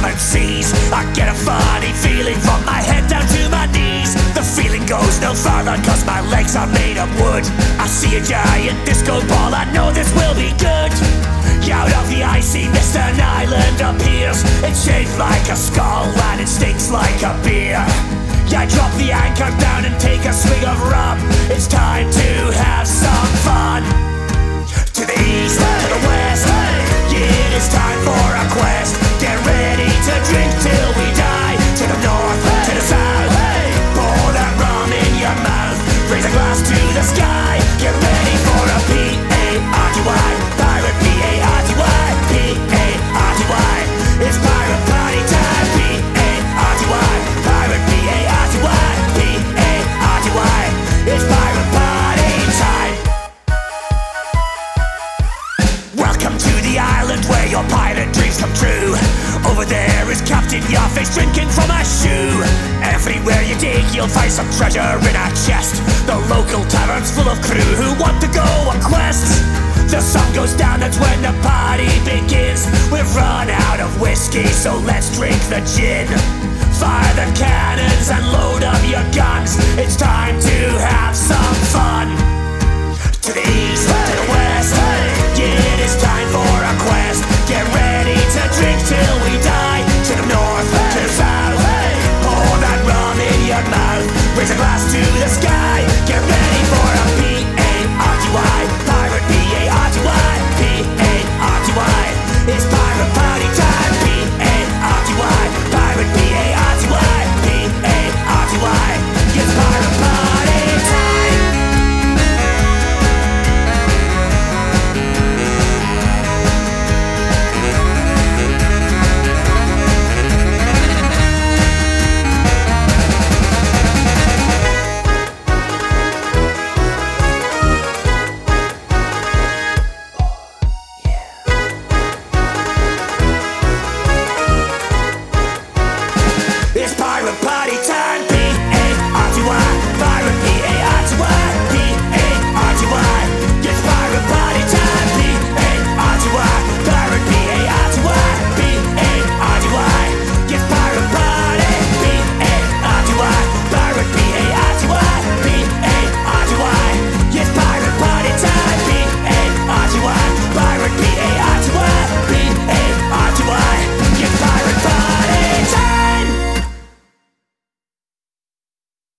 seven seas. I get a funny feeling from my head down to my knees. The feeling goes no farther cause my legs are made of wood. I see a giant disco ball, I know this will be good. Out of the icy mist an island appears. It's shaped like a skull and it stinks like a beer. I drop the anchor down and take a swig of rum. It's time to have some fun. To the east, to the west, yeah, it is time for a quest. Get ready to drink till we die. To the north, to the south, pour that rum in your mouth. Raise a glass to the sky. Get ready for a P-A-R-T-Y, pirate P-A-R-T-Y, P-A-R-T-Y. It's pirate party time. P-A-R-T-Y, pirate P-A-R-T-Y, P-A-R-T-Y. It's pirate party time. Welcome to the island where your pirate dreams come true. Over there is Captain Yarfish drinking from a shoe. Everywhere you dig you'll find some treasure in a chest. The local tavern's full of crew who want to go on quests. The sun goes down, that's when the party begins. We've run out of whiskey, so let's drink the gin. Fire the cannons and load up your guns. It's time to have some fun. To the east, to the west, yeah, it is time for a quest. Get ready to drink till we die.